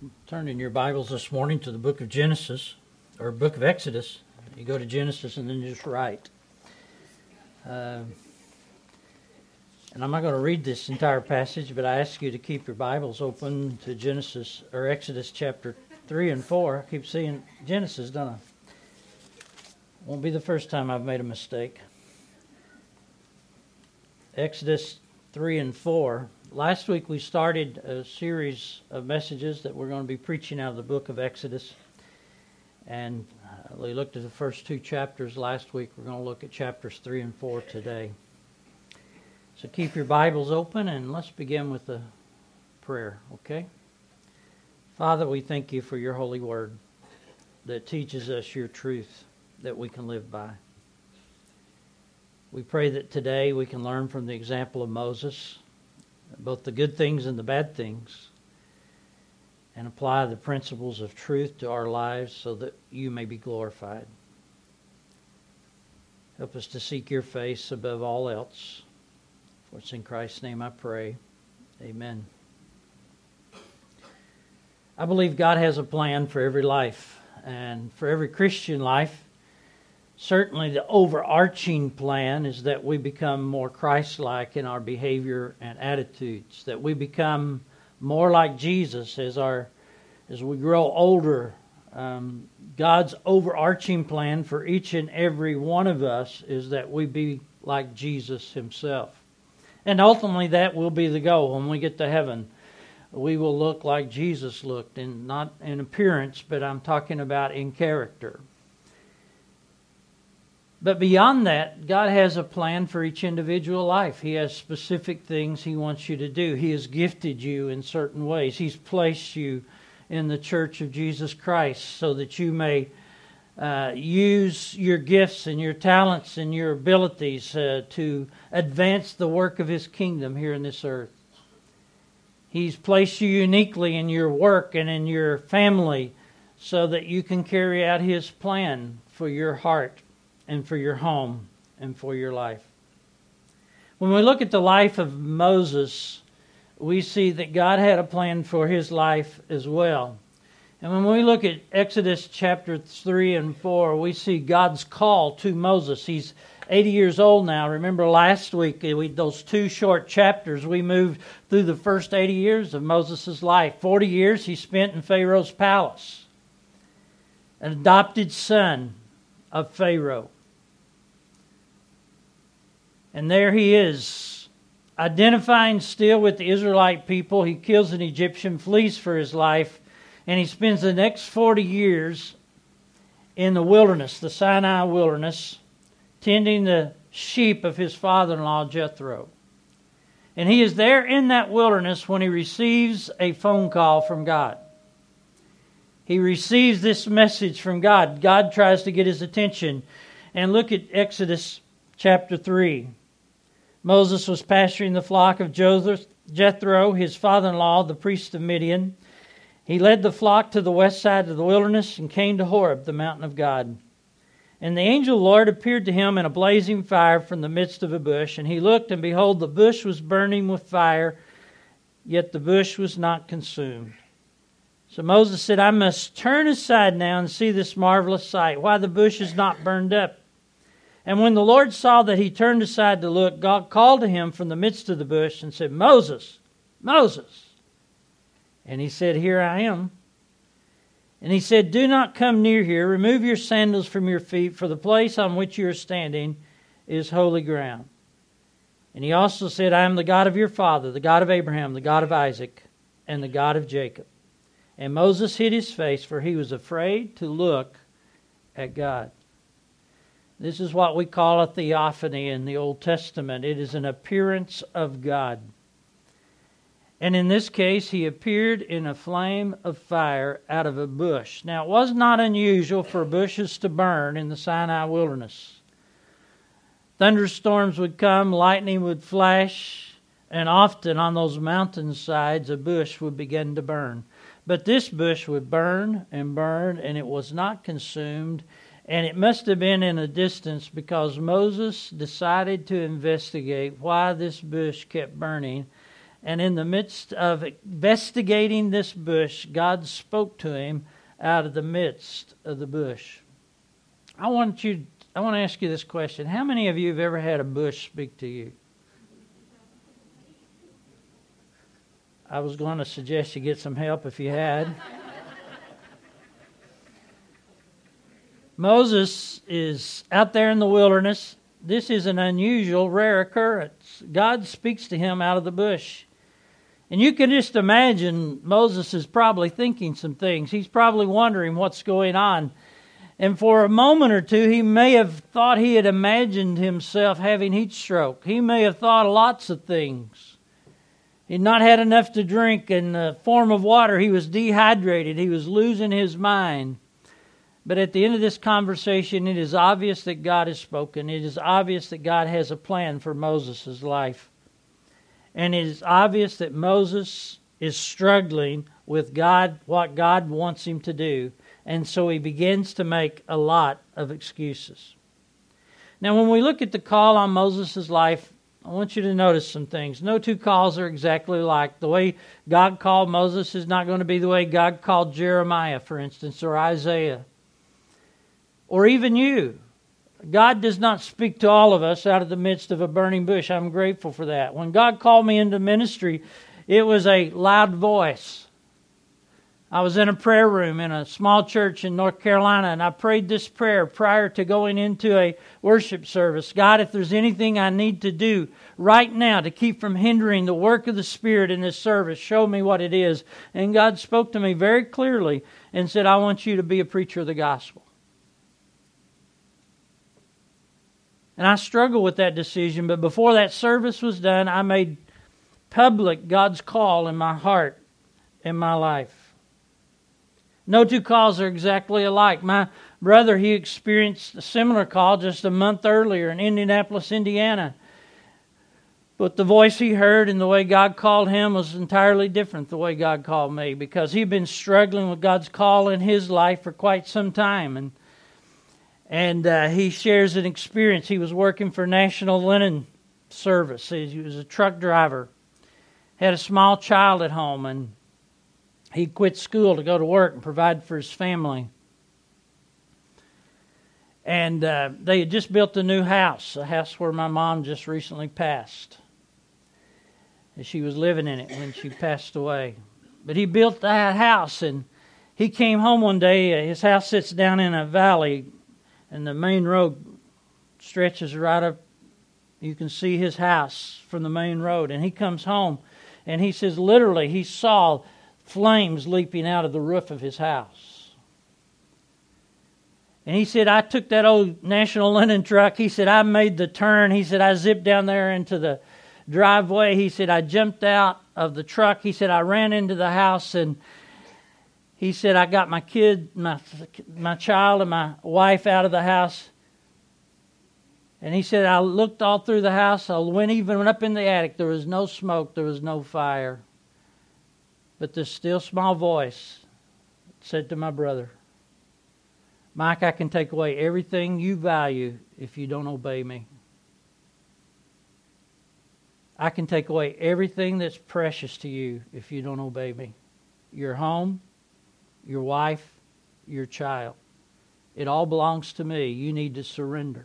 Turn in your Bibles this morning to the book of Genesis, or book of Exodus. You go to Genesis and then just write. And I'm not going to read this entire passage, but I ask you to keep your Bibles open to Genesis, or Exodus chapter 3 and 4. I keep seeing Genesis, don't I? Won't be the first time I've made a mistake. Exodus 3 and 4. Last week we started a series of messages that we're going to be preaching out of the book of Exodus. And we looked at the first two chapters last week. We're going to look at chapters 3 and 4 today. So keep your Bibles open and let's begin with a prayer, okay? Father, we thank you for your holy word that teaches us your truth that we can live by. We pray that today we can learn from the example of Moses, both the good things and the bad things, and apply the principles of truth to our lives so that you may be glorified. Help us to seek your face above all else. For it's in Christ's name I pray. Amen. I believe God has a plan for every life, and for every Christian life. Certainly the overarching plan is that we become more Christ-like in our behavior and attitudes, that we become more like Jesus as we grow older. God's overarching plan for each and every one of us is that we be like Jesus himself. And ultimately that will be the goal. When we get to heaven, we will look like Jesus looked, and not in appearance, but I'm talking about in character. But beyond that, God has a plan for each individual life. He has specific things He wants you to do. He has gifted you in certain ways. He's placed you in the Church of Jesus Christ so that you may use your gifts and your talents and your abilities to advance the work of His kingdom here in this earth. He's placed you uniquely in your work and in your family so that you can carry out His plan for your heart and for your home, and for your life. When we look at the life of Moses, we see that God had a plan for his life as well. And when we look at Exodus chapter 3 and 4, we see God's call to Moses. He's 80 years old now. Remember last week, those two short chapters, we moved through the first 80 years of Moses' life. 40 years he spent in Pharaoh's palace, an adopted son of Pharaoh. And there he is, identifying still with the Israelite people. He kills an Egyptian, flees for his life, and he spends the next 40 years in the wilderness, the Sinai wilderness, tending the sheep of his father-in-law Jethro. And he is there in that wilderness when he receives a phone call from God. He receives this message from God. God tries to get his attention. And look at Exodus chapter 3. Moses was pasturing the flock of Jethro, his father-in-law, the priest of Midian. He led the flock to the west side of the wilderness and came to Horeb, the mountain of God. And the angel of the Lord appeared to him in a blazing fire from the midst of a bush. And he looked, and behold, the bush was burning with fire, yet the bush was not consumed. So Moses said, I must turn aside now and see this marvelous sight, why the bush is not burned up. And when the Lord saw that he turned aside to look, God called to him from the midst of the bush and said, Moses, Moses. And he said, Here I am. And he said, Do not come near here. Remove your sandals from your feet, for the place on which you are standing is holy ground. And he also said, I am the God of your father, the God of Abraham, the God of Isaac, and the God of Jacob. And Moses hid his face, for he was afraid to look at God. This is what we call a theophany in the Old Testament. It is an appearance of God. And in this case, he appeared in a flame of fire out of a bush. Now, it was not unusual for bushes to burn in the Sinai wilderness. Thunderstorms would come, lightning would flash, and often on those mountainsides, a bush would begin to burn. But this bush would burn, and it was not consumed. And it must have been in a distance because Moses decided to investigate why this bush kept burning And in the midst of investigating this bush, God spoke to him out of the midst of the bush. I want to ask you this question. How many of you have ever had a bush speak to you? I was going to suggest you get some help if you had. Moses is out there in the wilderness. This is an unusual, rare occurrence. God speaks to him out of the bush. And you can just imagine Moses is probably thinking some things. He's probably wondering what's going on. And for a moment or two, he may have thought he had imagined himself having heat stroke. He may have thought of lots of things. He'd not had enough to drink in the form of water. He was dehydrated. He was losing his mind. But at the end of this conversation, it is obvious that God has spoken. It is obvious that God has a plan for Moses' life. And it is obvious that Moses is struggling with God, what God wants him to do. And so he begins to make a lot of excuses. Now, when we look at the call on Moses' life, I want you to notice some things. No two calls are exactly alike. The way God called Moses is not going to be the way God called Jeremiah, for instance, or Isaiah, or even you. God does not speak to all of us out of the midst of a burning bush. I'm grateful for that. When God called me into ministry, it was a loud voice. I was in a prayer room in a small church in North Carolina, and I prayed this prayer prior to going into a worship service. God, if there's anything I need to do right now to keep from hindering the work of the Spirit in this service, show me what it is. And God spoke to me very clearly and said, I want you to be a preacher of the gospel. And I struggled with that decision, but before that service was done, I made public God's call in my heart and my life. No two calls are exactly alike. My brother, he experienced a similar call just a month earlier in Indianapolis, Indiana. But the voice he heard and the way God called him was entirely different the way God called me, because he'd been struggling with God's call in his life for quite some time. And he shares an experience. He was working for National Linen Service. He was a truck driver. Had a small child at home, and he quit school to go to work and provide for his family. And they had just built a new house, a house where my mom just recently passed. And she was living in it when she passed away. But he built that house, and he came home one day. His house sits down in a valley, and the main road stretches right up. You can see his house from the main road. And he comes home, and he says literally he saw flames leaping out of the roof of his house. And he said, I took that old National Linen truck. He said, I made the turn. He said, I zipped down there into the driveway. He said, I jumped out of the truck. He said, I ran into the house, and he said, I got my kid, my child and my wife out of the house. And he said, I looked all through the house. I went up in the attic. There was no smoke. There was no fire. But this still small voice said to my brother, Mike, I can take away everything you value if you don't obey me. I can take away everything that's precious to you if you don't obey me. Your home, your wife, your child. It all belongs to me. You need to surrender.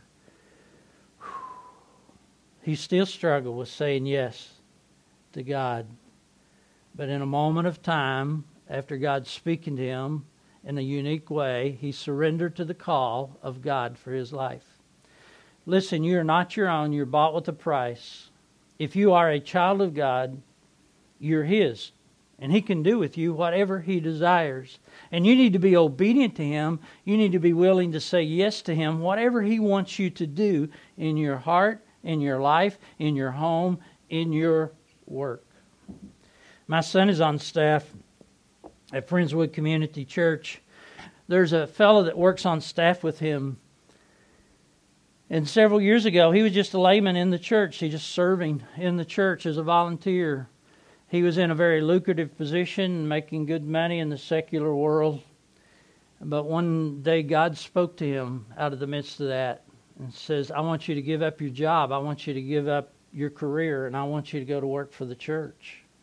He still struggled with saying yes to God. But in a moment of time, after God speaking to him in a unique way, he surrendered to the call of God for his life. Listen, you are not your own. You're bought with a price. If you are a child of God, you're his. And he can do with you whatever he desires. And you need to be obedient to him. You need to be willing to say yes to him, whatever he wants you to do in your heart, in your life, in your home, in your work. My son is on staff at Friendswood Community Church. There's a fellow that works on staff with him. And several years ago, he was just a layman in the church. He just serving in the church as a volunteer. He was in a very lucrative position, making good money in the secular world. But one day God spoke to him out of the midst of that and says, I want you to give up your job. I want you to give up your career, and I want you to go to work for the church.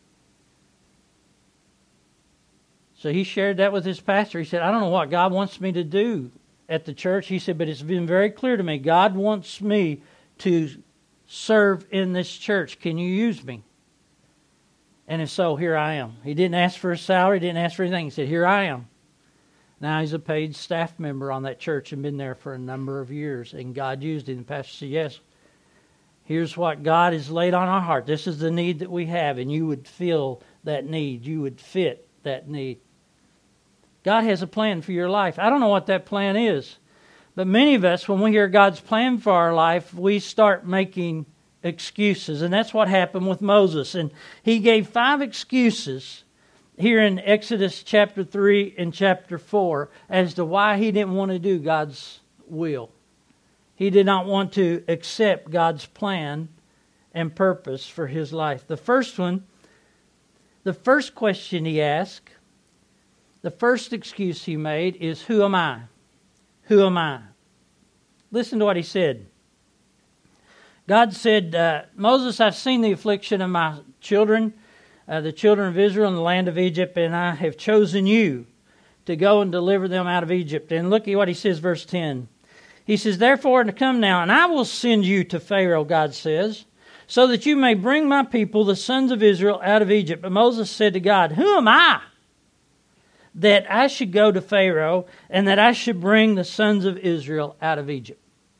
So he shared that with his pastor. He said, I don't know what God wants me to do at the church. He said, but it's been very clear to me. God wants me to serve in this church. Can you use me? And if so, here I am. He didn't ask for a salary, didn't ask for anything. He said, here I am. Now he's a paid staff member on that church and been there for a number of years. And God used him. The pastor said, yes, here's what God has laid on our heart. This is the need that we have. And you would feel that need. You would fit that need. God has a plan for your life. I don't know what that plan is. But many of us, when we hear God's plan for our life, we start making excuses. And that's what happened with Moses. And he gave 5 excuses here in Exodus chapter 3 and chapter 4 as to why he didn't want to do God's will. He did not want to accept God's plan and purpose for his life. The first one, the first question he asked, the first excuse he made is, who am I? Who am I? Listen to what he said. God said, Moses, I've seen the affliction of my children, the children of Israel in the land of Egypt, and I have chosen you to go and deliver them out of Egypt. And look at what he says, verse 10. He says, therefore, come now, and I will send you to Pharaoh, God says, so that you may bring my people, the sons of Israel, out of Egypt. But Moses said to God, who am I that I should go to Pharaoh and that I should bring the sons of Israel out of Egypt?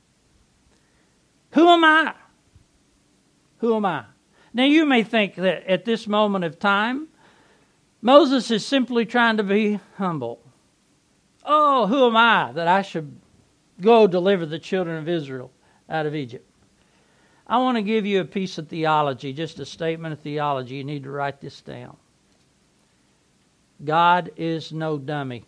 Who am I? Who am I? Now you may think that at this moment of time, Moses is simply trying to be humble. Oh, who am I that I should go deliver the children of Israel out of Egypt? I want to give you a piece of theology, just a statement of theology. You need to write this down. God is no dummy.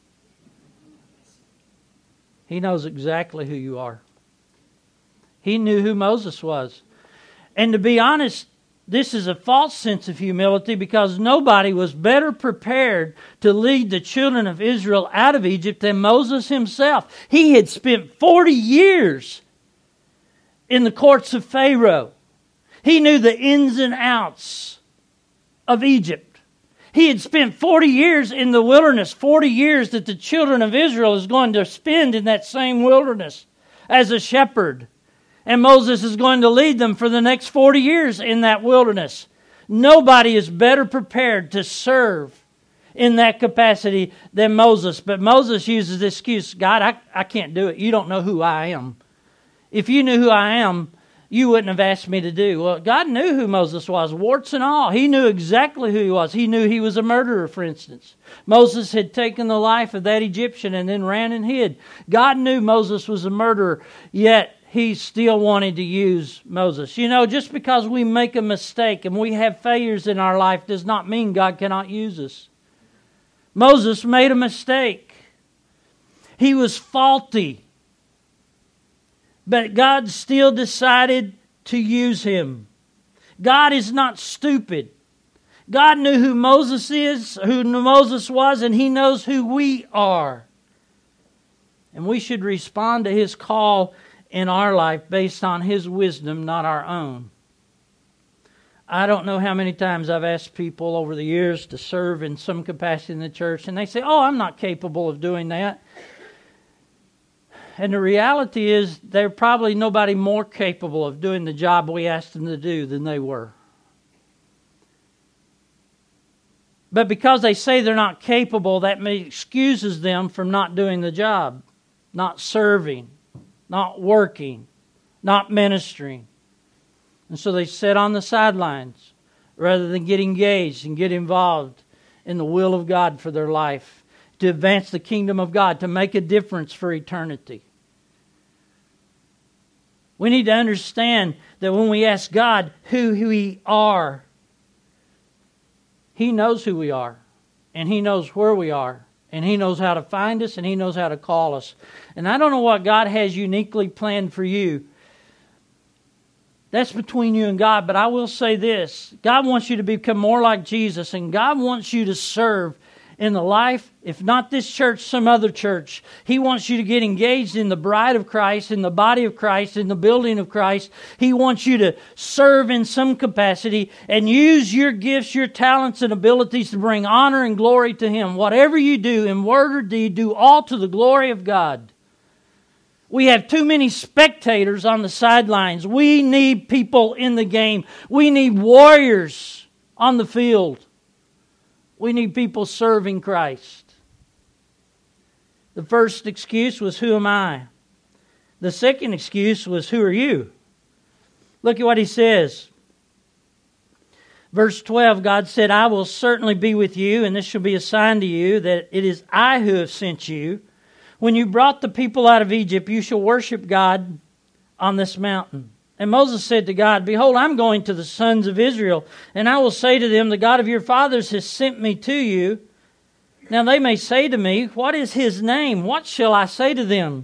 He knows exactly who you are. He knew who Moses was. And to be honest, this is a false sense of humility because nobody was better prepared to lead the children of Israel out of Egypt than Moses himself. He had spent 40 years in the courts of Pharaoh. He knew the ins and outs of Egypt. He had spent 40 years in the wilderness, 40 years that the children of Israel is going to spend in that same wilderness as a shepherd. And Moses is going to lead them for the next 40 years in that wilderness. Nobody is better prepared to serve in that capacity than Moses. But Moses uses this excuse, God, I can't do it. You don't know who I am. If you knew who I am, you wouldn't have asked me to do. Well, God knew who Moses was, warts and all. He knew exactly who he was. He knew he was a murderer, for instance. Moses had taken the life of that Egyptian and then ran and hid. God knew Moses was a murderer, yet he still wanted to use Moses. You know, just because we make a mistake and we have failures in our life does not mean God cannot use us. Moses made a mistake. He was faulty. But God still decided to use him. God is not stupid. God knew who Moses is, who Moses was, and he knows who we are. And we should respond to his call in our life based on his wisdom, not our own. I don't know how many times I've asked people over the years to serve in some capacity in the church, and they say, oh, I'm not capable of doing that. And the reality is there's probably nobody more capable of doing the job we asked them to do than they were. But because they say they're not capable, that excuses them from not doing the job, not serving, not working, not ministering. And so they sit on the sidelines rather than get engaged and get involved in the will of God for their life, to advance the kingdom of God, to make a difference for eternity. We need to understand that when we ask God who we are, He knows who we are, and He knows where we are, and He knows how to find us, and He knows how to call us. And I don't know what God has uniquely planned for you. That's between you and God, but I will say this. God wants you to become more like Jesus, and God wants you to serve in the life, if not this church, some other church. He wants you to get engaged in the bride of Christ, in the body of Christ, in the building of Christ. He wants you to serve in some capacity and use your gifts, your talents, and abilities to bring honor and glory to Him. Whatever you do, in word or deed, do all to the glory of God. We have too many spectators on the sidelines. We need people in the game. We need warriors on the field. We need people serving Christ. The first excuse was, who am I? The second excuse was, who are you? Look at what he says. Verse 12, God said, I will certainly be with you, and this shall be a sign to you that it is I who have sent you. When you brought the people out of Egypt, you shall worship God on this mountain. And Moses said to God, behold, I'm going to the sons of Israel, and I will say to them, the God of your fathers has sent me to you. Now they may say to me, what is His name? What shall I say to them?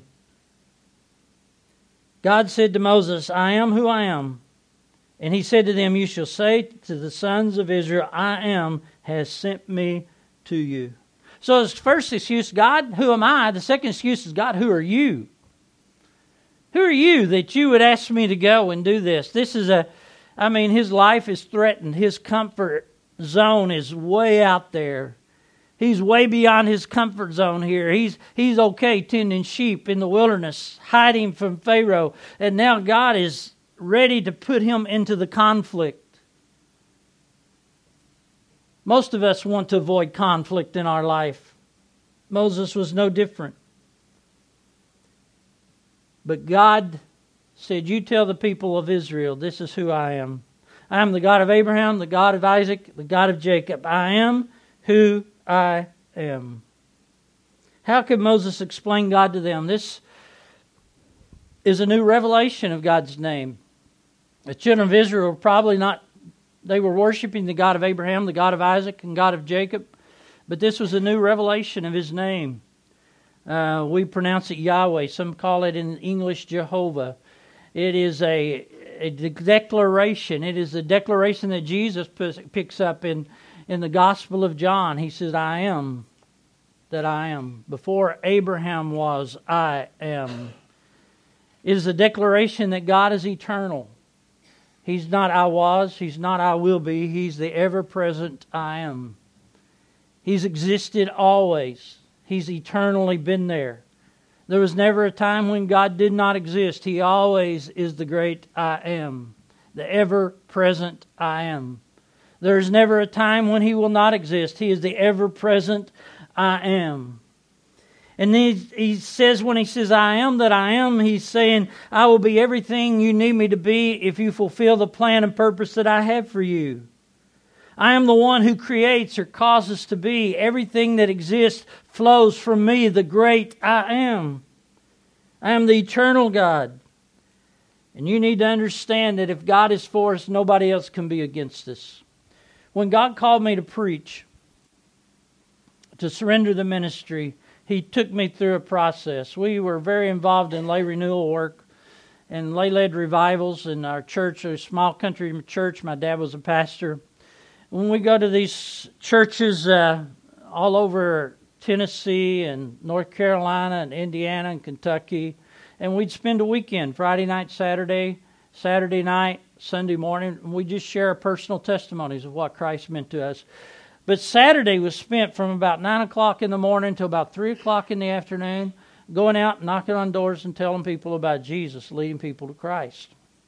God said to Moses, I am who I am. And He said to them, you shall say to the sons of Israel, I am has sent me to you. So his first excuse, God, who am I? The second excuse is, God, who are you? Who are you that you would ask me to go and do this? His life is threatened. His comfort zone is way out there. He's way beyond his comfort zone here. He's okay tending sheep in the wilderness, hiding from Pharaoh. And now God is ready to put him into the conflict. Most of us want to avoid conflict in our life. Moses was no different. But God said, you tell the people of Israel, this is who I am. I am the God of Abraham, the God of Isaac, the God of Jacob. I am who I am. How could Moses explain God to them? This is a new revelation of God's name. The children of Israel were probably not, they were worshiping the God of Abraham, the God of Isaac, and God of Jacob. But this was a new revelation of His name. We pronounce it Yahweh. Some call it in English Jehovah. It is a declaration. It is a declaration that Jesus picks up in the Gospel of John. He says, I am that I am. Before Abraham was, I am. It is a declaration that God is eternal. He's not I was. He's not I will be. He's the ever-present I am. He's existed always. He's eternally been there. There was never a time when God did not exist. He always is the great I am, the ever-present I am. There is never a time when He will not exist. He is the ever-present I am. And he says, when He says I am that I am, He's saying, I will be everything you need me to be if you fulfill the plan and purpose that I have for you. I am the one who creates or causes to be. Everything that exists flows from me, the great I am. I am the eternal God. And you need to understand that if God is for us, nobody else can be against us. When God called me to preach, to surrender the ministry, He took me through a process. We were very involved in lay renewal work and lay-led revivals in our church, a small country church. My dad was a pastor. When we go to these churches all over Tennessee and North Carolina and Indiana and Kentucky, and we'd spend a weekend, Friday night, Saturday night, Sunday morning, and we'd just share our personal testimonies of what Christ meant to us. But Saturday was spent from about 9 o'clock in the morning to about 3 o'clock in the afternoon, going out, knocking on doors and telling people about Jesus, leading people to Christ.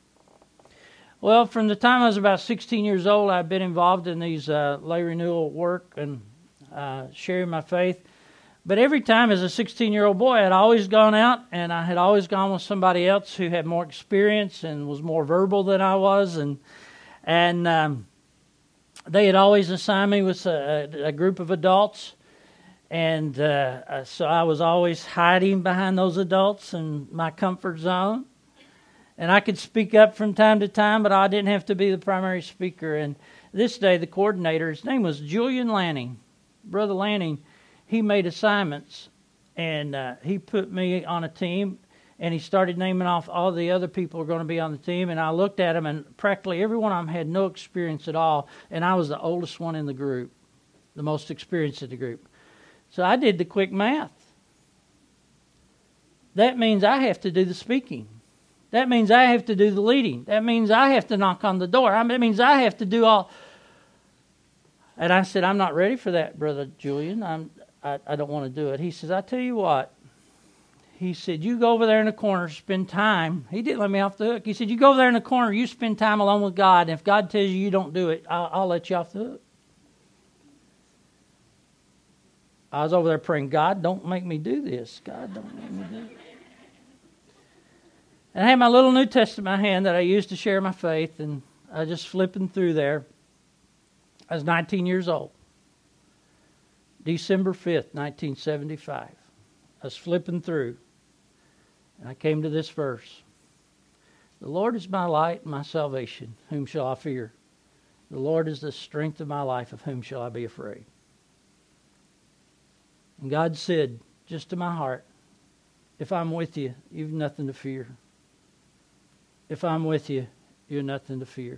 Well, from the time I was about 16 years old, I've been involved in these lay renewal work and sharing my faith. But every time as a 16-year-old boy, I'd always gone out, and I had always gone with somebody else who had more experience and was more verbal than I was. And they had always assigned me with a group of adults. And so I was always hiding behind those adults in my comfort zone. And I could speak up from time to time, but I didn't have to be the primary speaker. And this day, the coordinator, his name was Julian Lanning. Brother Lanning, he made assignments, and he put me on a team, and he started naming off all the other people who were going to be on the team. And I looked at them, and practically every one of them had no experience at all. And I was the oldest one in the group, the most experienced in the group. So I did the quick math. That means I have to do the speaking. That means I have to do the leading. That means I have to knock on the door. That means I have to do all. And I said, I'm not ready for that, Brother Julian. I don't want to do it. He says, I tell you what. He said, you go over there in the corner, spend time. He didn't let me off the hook. He said, you go over there in the corner, you spend time alone with God. And if God tells you don't do it, I'll let you off the hook. I was over there praying, God, don't make me do this. God, don't make me do it. And I had my little New Testament in my hand that I used to share my faith, and I was just flipping through there. I was 19 years old. December 5th, 1975. I was flipping through, and I came to this verse. The Lord is my light and my salvation. Whom shall I fear? The Lord is the strength of my life. Of whom shall I be afraid? And God said, just to my heart, if I'm with you, you've nothing to fear. If I'm with you, you're nothing to fear.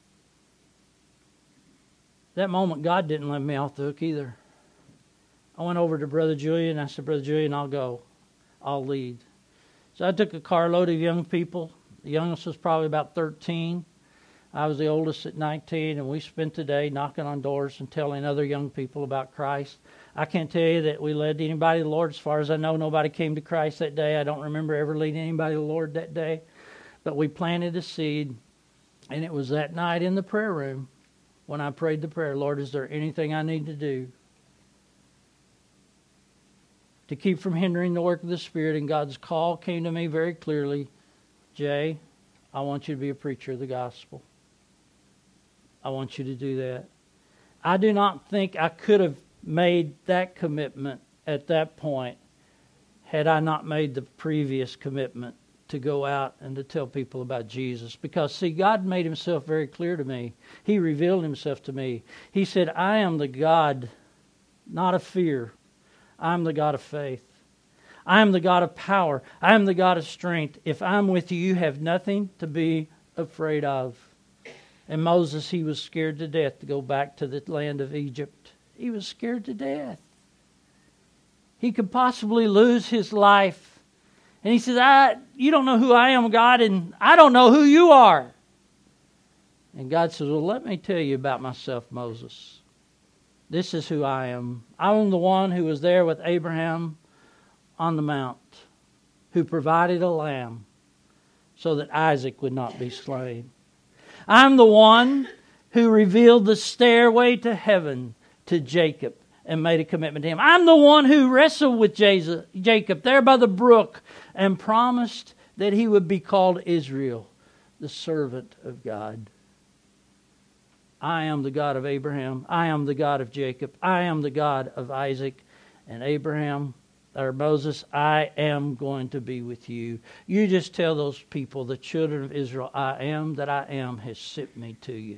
That moment, God didn't let me off the hook either. I went over to Brother Julian. I said, Brother Julian, I'll go. I'll lead. So I took a carload of young people. The youngest was probably about 13. I was the oldest at 19, and we spent the day knocking on doors and telling other young people about Christ. I can't tell you that we led anybody to the Lord. As far as I know, nobody came to Christ that day. I don't remember ever leading anybody to the Lord that day. But we planted a seed, and it was that night in the prayer room when I prayed the prayer, Lord, is there anything I need to do to keep from hindering the work of the Spirit? And God's call came to me very clearly, Jay, I want you to be a preacher of the gospel. I want you to do that. I do not think I could have made that commitment at that point had I not made the previous commitment to go out and to tell people about Jesus. Because, see, God made himself very clear to me. He revealed himself to me. He said, I am the God, not of fear. I am the God of faith. I am the God of power. I am the God of strength. If I'm with you, you have nothing to be afraid of. And Moses, he was scared to death to go back to the land of Egypt. He was scared to death. He could possibly lose his life. And he says, you don't know who I am, God, and I don't know who you are. And God says, well, let me tell you about myself, Moses. This is who I am. I'm the one who was there with Abraham on the mount, who provided a lamb so that Isaac would not be slain. I'm the one who revealed the stairway to heaven to Jacob and made a commitment to him. I'm the one who wrestled with Jacob there by the brook and promised that he would be called Israel, the servant of God. I am the God of Abraham. I am the God of Jacob. I am the God of Isaac and Abraham, or Moses. I am going to be with you. You just tell those people, the children of Israel, I am that I am has sent me to you.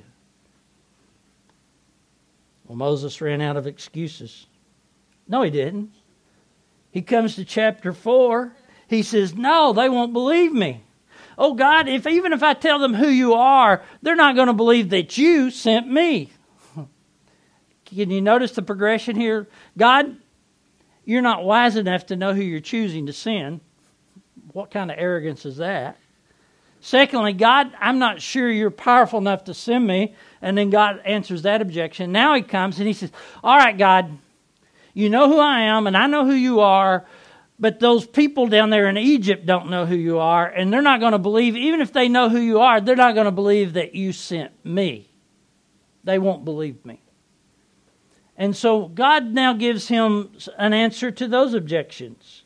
Well, Moses ran out of excuses. No, he didn't. He comes to chapter 4. He says, no, they won't believe me. Oh, God, even if I tell them who you are, they're not going to believe that you sent me. Can you notice the progression here? God, you're not wise enough to know who you're choosing to send. What kind of arrogance is that? Secondly, God, I'm not sure you're powerful enough to send me. And then God answers that objection. Now he comes and he says, all right, God, you know who I am and I know who you are, but those people down there in Egypt don't know who you are, and they're not going to believe, even if they know who you are, they're not going to believe that you sent me. They won't believe me. And so God now gives him an answer to those objections.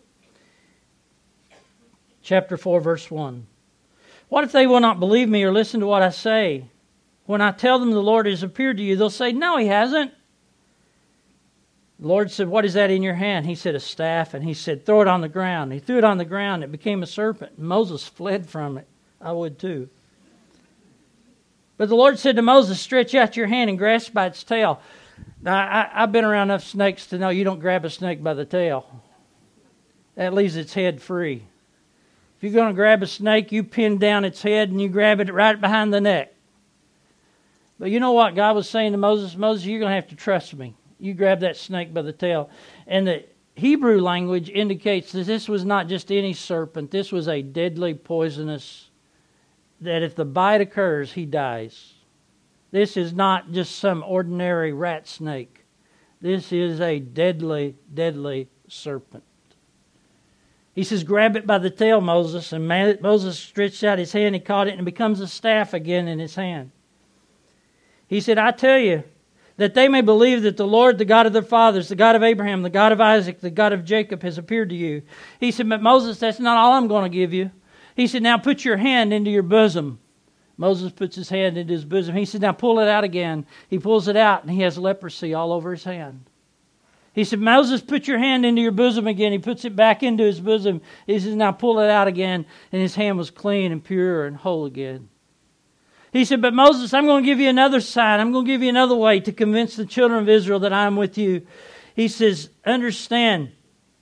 Chapter 4, verse 1. What if they will not believe me or listen to what I say? When I tell them the Lord has appeared to you, they'll say, no, he hasn't. The Lord said, what is that in your hand? He said, a staff. And he said, throw it on the ground. He threw it on the ground. It became a serpent. Moses fled from it. I would too. But the Lord said to Moses, stretch out your hand and grasp by its tail. Now, I've been around enough snakes to know you don't grab a snake by the tail. That leaves its head free. If you're going to grab a snake, you pin down its head and you grab it right behind the neck. But you know what God was saying to Moses? Moses, you're going to have to trust me. You grab that snake by the tail. And the Hebrew language indicates that this was not just any serpent. This was a deadly, poisonous, that if the bite occurs, he dies. This is not just some ordinary rat snake. This is a deadly, deadly serpent. He says, grab it by the tail, Moses. And Moses stretched out his hand, he caught it, and it becomes a staff again in his hand. He said, I tell you, that they may believe that the Lord, the God of their fathers, the God of Abraham, the God of Isaac, the God of Jacob, has appeared to you. He said, but Moses, that's not all I'm going to give you. He said, now put your hand into your bosom. Moses puts his hand into his bosom. He said, now pull it out again. He pulls it out, and he has leprosy all over his hand. He said, Moses, put your hand into your bosom again. He puts it back into his bosom. He says, now pull it out again. And his hand was clean and pure and whole again. He said, but Moses, I'm going to give you another sign. I'm going to give you another way to convince the children of Israel that I am with you. He says, understand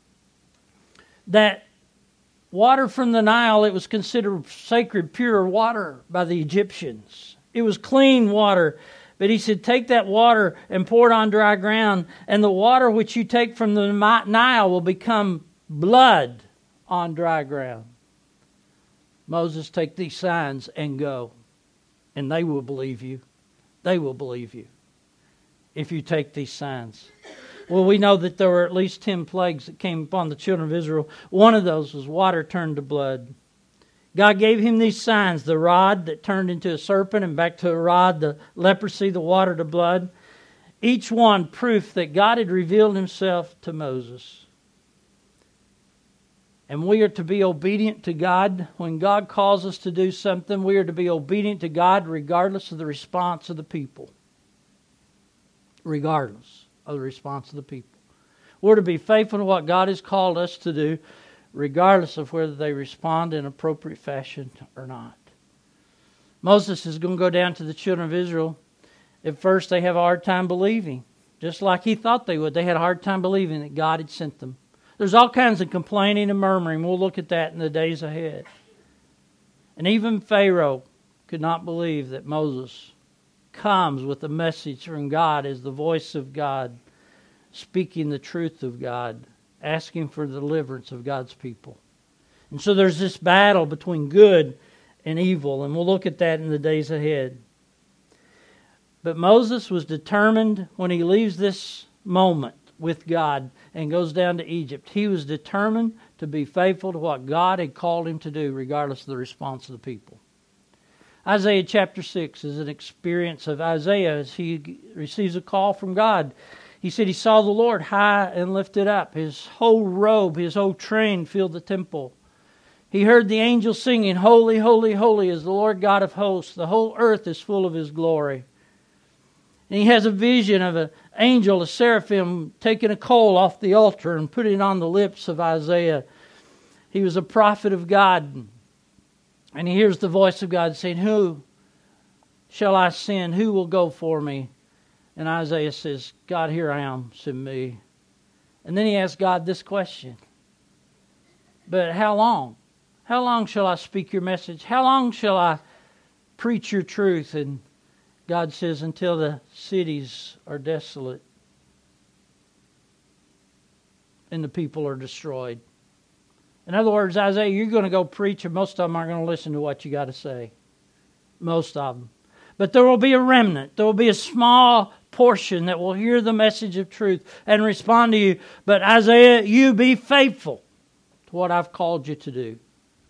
that water from the Nile, it was considered sacred, pure water by the Egyptians. It was clean water. But he said, take that water and pour it on dry ground, and the water which you take from the Nile will become blood on dry ground. Moses, take these signs and go, and they will believe you. They will believe you if you take these signs. Well, we know that there were at least 10 plagues that came upon the children of Israel. One of those was water turned to blood. God gave him these signs, the rod that turned into a serpent and back to a rod, the leprosy, the water to blood. Each one proof that God had revealed himself to Moses. And we are to be obedient to God. When God calls us to do something, we are to be obedient to God regardless of the response of the people. Regardless of the response of the people. We're to be faithful to what God has called us to do, regardless of whether they respond in appropriate fashion or not. Moses is going to go down to the children of Israel. At first they have a hard time believing. Just like he thought they would. They had a hard time believing that God had sent them. There's all kinds of complaining and murmuring. We'll look at that in the days ahead. And even Pharaoh could not believe that Moses comes with a message from God as the voice of God, speaking the truth of God, asking for the deliverance of God's people. And so there's this battle between good and evil, and we'll look at that in the days ahead. But Moses was determined when he leaves this moment with God and goes down to Egypt. He was determined to be faithful to what God had called him to do, regardless of the response of the people. Isaiah chapter 6 is an experience of Isaiah as he receives a call from God. He said he saw the Lord high and lifted up. His whole robe, his whole train filled the temple. He heard the angels singing, Holy, holy, holy is the Lord God of hosts. The whole earth is full of his glory. And he has a vision of an angel, a seraphim, taking a coal off the altar and putting it on the lips of Isaiah. He was a prophet of God. And he hears the voice of God saying, Who shall I send? Who will go for me? And Isaiah says, God, here I am, send me. And then he asks God this question. But how long? How long shall I speak your message? How long shall I preach your truth? And God says, until the cities are desolate and the people are destroyed. In other words, Isaiah, you're going to go preach, and most of them aren't going to listen to what you got to say. Most of them. But there will be a remnant. There will be a small portion that will hear the message of truth and respond to you. But Isaiah, you be faithful to what I've called you to do.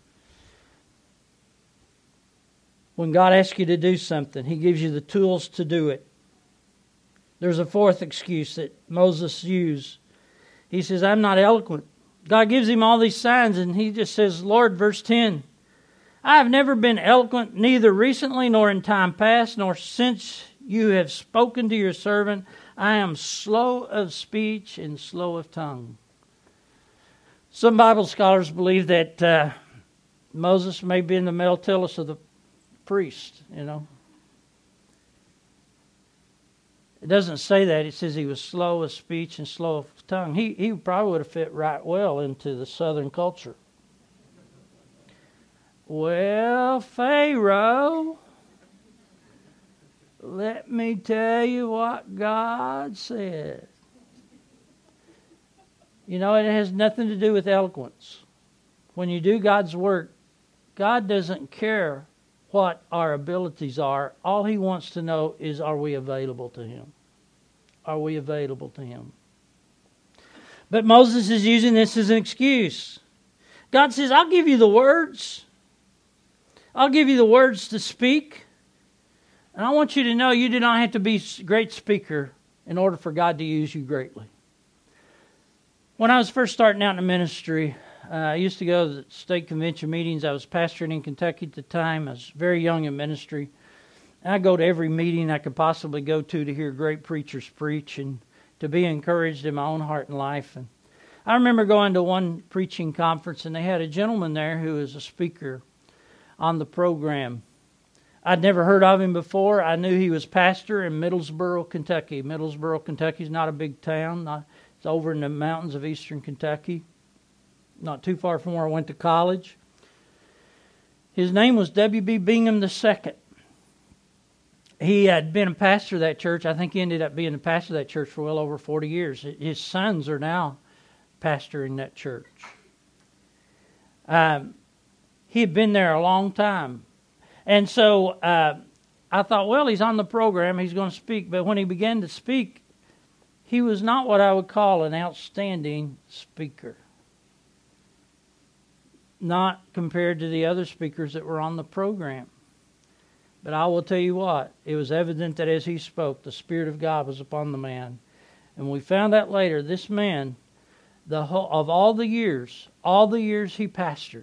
When God asks you to do something, He gives you the tools to do it. There's a fourth excuse that Moses used. He says, I'm not eloquent. God gives him all these signs, and he just says, Lord, verse 10, I have never been eloquent, neither recently nor in time past, nor since you have spoken to your servant. I am slow of speech and slow of tongue. Some Bible scholars believe that Moses may be in the male Tellus of the priest, It doesn't say that. It says he was slow of speech and slow of tongue. He probably would have fit right well into the southern culture. Well, Pharaoh, let me tell you what God said. You know, it has nothing to do with eloquence. When you do God's work, God doesn't care what our abilities are. All He wants to know is, are we available to Him? Are we available to Him? But Moses is using this as an excuse. God says, I'll give you the words. I'll give you the words to speak. And I want you to know you do not have to be a great speaker in order for God to use you greatly. When I was first starting out in the ministry, I used to go to the state convention meetings. I was pastoring in Kentucky at the time. I was very young in ministry. And I go to every meeting I could possibly go to hear great preachers preach and to be encouraged in my own heart and life. And I remember going to one preaching conference, and they had a gentleman there who was a speaker on the program. I'd never heard of him before. I knew he was pastor in Middlesboro, Kentucky. Middlesboro, Kentucky is not a big town. It's over in the mountains of eastern Kentucky, not too far from where I went to college. His name was W.B. Bingham II. He had been a pastor of that church. I think he ended up being a pastor of that church for well over 40 years. His sons are now pastoring that church. He had been there a long time. And so I thought, well, he's on the program, he's going to speak. But when he began to speak, he was not what I would call an outstanding speaker. Not compared to the other speakers that were on the program. But I will tell you what, it was evident that as he spoke, the Spirit of God was upon the man. And we found out later, this man, of all the years he pastored,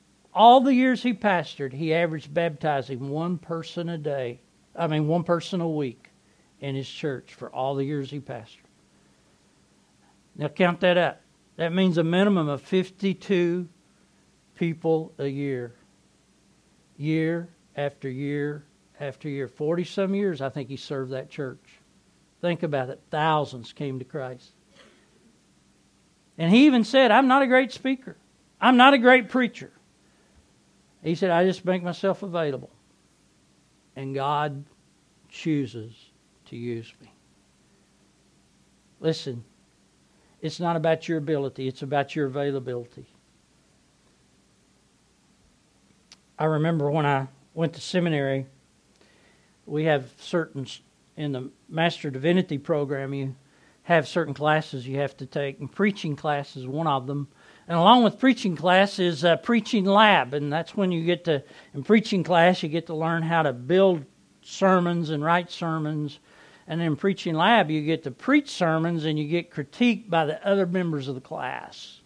he averaged baptizing one person a week in his church for all the years he pastored. Now count that out. That means a minimum of 52 people a year. Year after year after year. 40-some years I think he served that church. Think about it. Thousands came to Christ. And he even said, I'm not a great speaker. I'm not a great preacher. He said, I just make myself available. And God chooses to use me. Listen, it's not about your ability. It's about your availability. I remember when I went to seminary, we have in the Master Divinity program, you have certain classes you have to take. And preaching class is one of them. And along with preaching class is a preaching lab. And that's when in preaching class, you get to learn how to build sermons and write sermons. And in preaching lab, you get to preach sermons and you get critiqued by the other members of the class.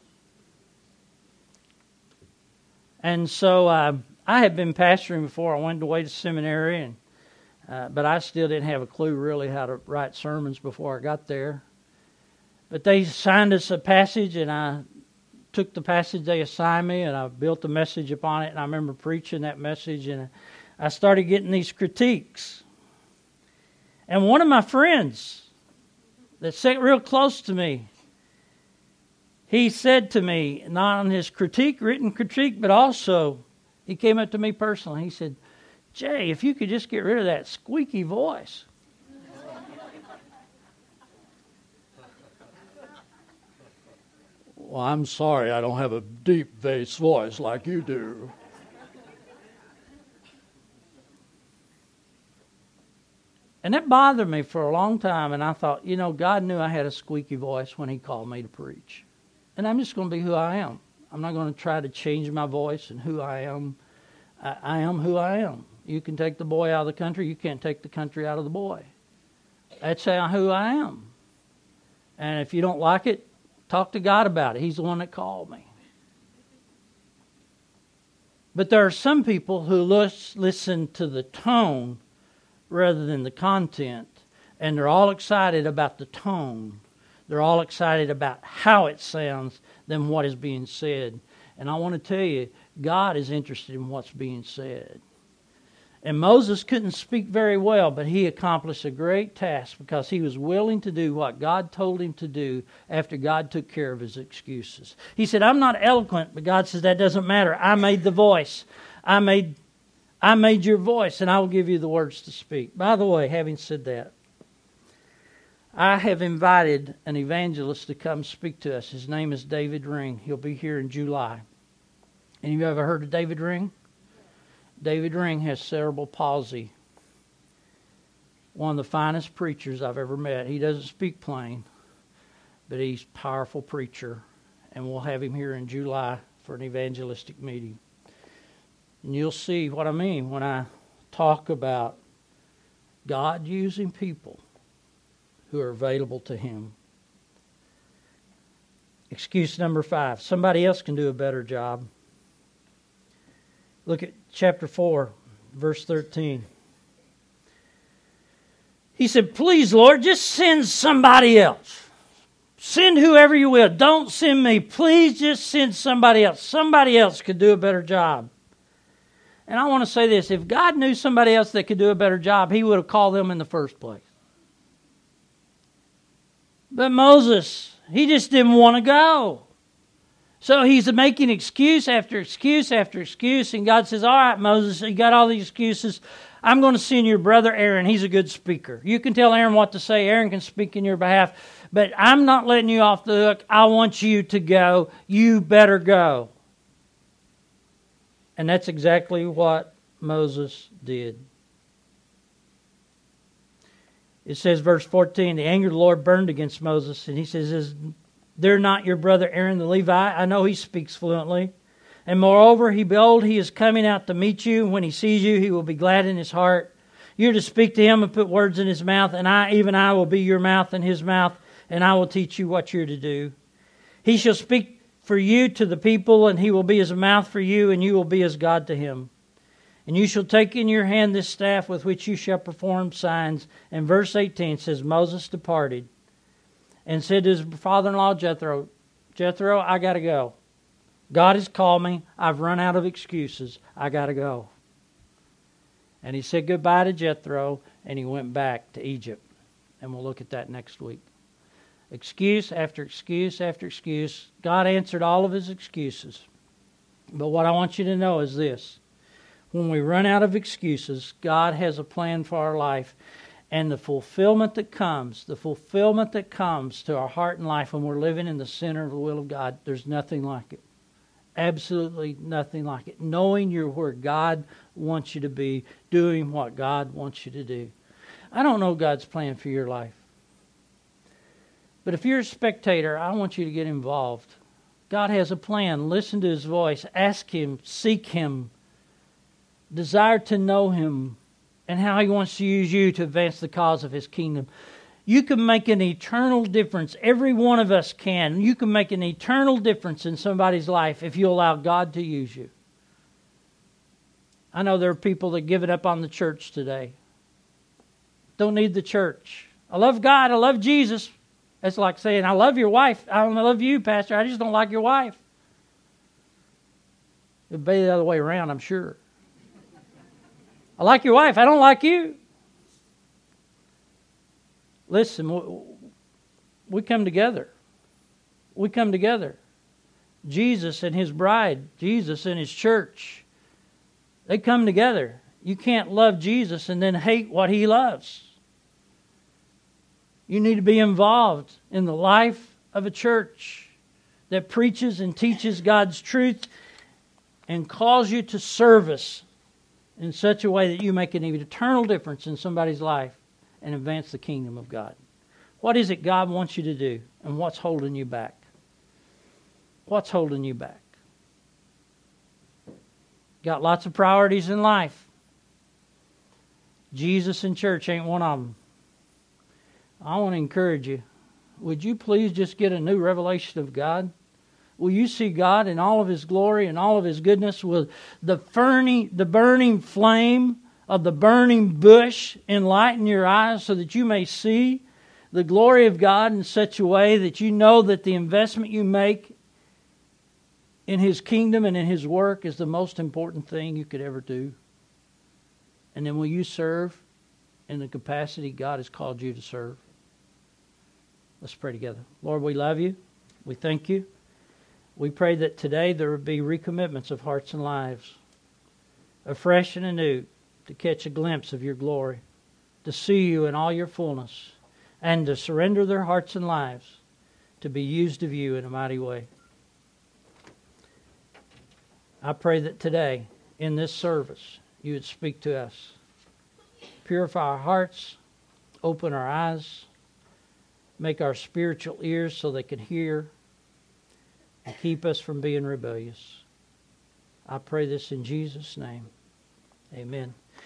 And so I had been pastoring before I went away to seminary, but I still didn't have a clue really how to write sermons before I got there. But they assigned us a passage, and I took the passage they assigned me, and I built a message upon it, and I remember preaching that message, and I started getting these critiques. And one of my friends that sat real close to me, he said to me, not on his written critique, but also he came up to me personally. He said, Jay, if you could just get rid of that squeaky voice. Well, I'm sorry, I don't have a deep bass voice like you do. And that bothered me for a long time, and I thought, God knew I had a squeaky voice when He called me to preach. And I'm just going to be who I am. I'm not going to try to change my voice and who I am. I am who I am. You can take the boy out of the country. You can't take the country out of the boy. That's who I am. And if you don't like it, talk to God about it. He's the one that called me. But there are some people who listen to the tone rather than the content. And they're all excited about the tone. They're all excited about how it sounds than what is being said. And I want to tell you, God is interested in what's being said. And Moses couldn't speak very well, but he accomplished a great task because he was willing to do what God told him to do after God took care of his excuses. He said, I'm not eloquent, but God says that doesn't matter. I made the voice. I made your voice, and I will give you the words to speak. By the way, having said that, I have invited an evangelist to come speak to us. His name is David Ring. He'll be here in July. Any of you ever heard of David Ring? David Ring has cerebral palsy. One of the finest preachers I've ever met. He doesn't speak plain, but he's a powerful preacher. And we'll have him here in July for an evangelistic meeting. And you'll see what I mean when I talk about God using people who are available to Him. Excuse number 5. Somebody else can do a better job. Look at chapter 4, verse 13. He said, please, Lord, just send somebody else. Send whoever you will. Don't send me. Please just send somebody else. Somebody else could do a better job. And I want to say this. If God knew somebody else that could do a better job, He would have called them in the first place. But Moses, he just didn't want to go. So he's making excuse after excuse after excuse. And God says, all right, Moses, you got all these excuses. I'm going to send your brother Aaron. He's a good speaker. You can tell Aaron what to say. Aaron can speak in your behalf. But I'm not letting you off the hook. I want you to go. You better go. And that's exactly what Moses did. It says, verse 14, the anger of the Lord burned against Moses. And he says, is there not your brother Aaron the Levite? I know he speaks fluently. And moreover, behold, he is coming out to meet you. When he sees you, he will be glad in his heart. You're to speak to him and put words in his mouth. And I will be your mouth and his mouth. And I will teach you what you're to do. He shall speak for you to the people, and he will be as a mouth for you, and you will be as God to him. And you shall take in your hand this staff with which you shall perform signs. And verse 18 says, Moses departed and said to his father-in-law Jethro, Jethro, I got to go. God has called me. I've run out of excuses. I got to go. And he said goodbye to Jethro, and he went back to Egypt. And we'll look at that next week. Excuse after excuse after excuse. God answered all of his excuses. But what I want you to know is this. When we run out of excuses, God has a plan for our life. And the fulfillment that comes to our heart and life when we're living in the center of the will of God, there's nothing like it. Absolutely nothing like it. Knowing you're where God wants you to be, doing what God wants you to do. I don't know God's plan for your life. But if you're a spectator, I want you to get involved. God has a plan. Listen to His voice. Ask Him. Seek Him. Desire to know Him and how He wants to use you to advance the cause of His kingdom. You can make an eternal difference. Every one of us can. You can make an eternal difference in somebody's life if you allow God to use you. I know there are people that give it up on the church today. Don't need the church. I love God. I love Jesus. That's like saying, I love your wife. I don't love you, Pastor. I just don't like your wife. It'd be the other way around, I'm sure. I like your wife. I don't like you. Listen, we come together. We come together. Jesus and His bride, Jesus and His church, they come together. You can't love Jesus and then hate what He loves. You need to be involved in the life of a church that preaches and teaches God's truth and calls you to service in such a way that you make an eternal difference in somebody's life and advance the kingdom of God. What is it God wants you to do, and what's holding you back? What's holding you back? Got lots of priorities in life. Jesus and church ain't one of them. I want to encourage you. Would you please just get a new revelation of God? Will you see God in all of His glory and all of His goodness? Will the burning flame of the burning bush enlighten your eyes so that you may see the glory of God in such a way that you know that the investment you make in His kingdom and in His work is the most important thing you could ever do? And then will you serve in the capacity God has called you to serve? Let's pray together. Lord, we love You. We thank You. We pray that today there would be recommitments of hearts and lives, afresh and anew, to catch a glimpse of Your glory, to see You in all Your fullness, and to surrender their hearts and lives to be used of you in a mighty way. I pray that today, in this service, you would speak to us. Purify our hearts, open our eyes, make our spiritual ears so they can hear, and keep us from being rebellious. I pray this in Jesus' name. Amen.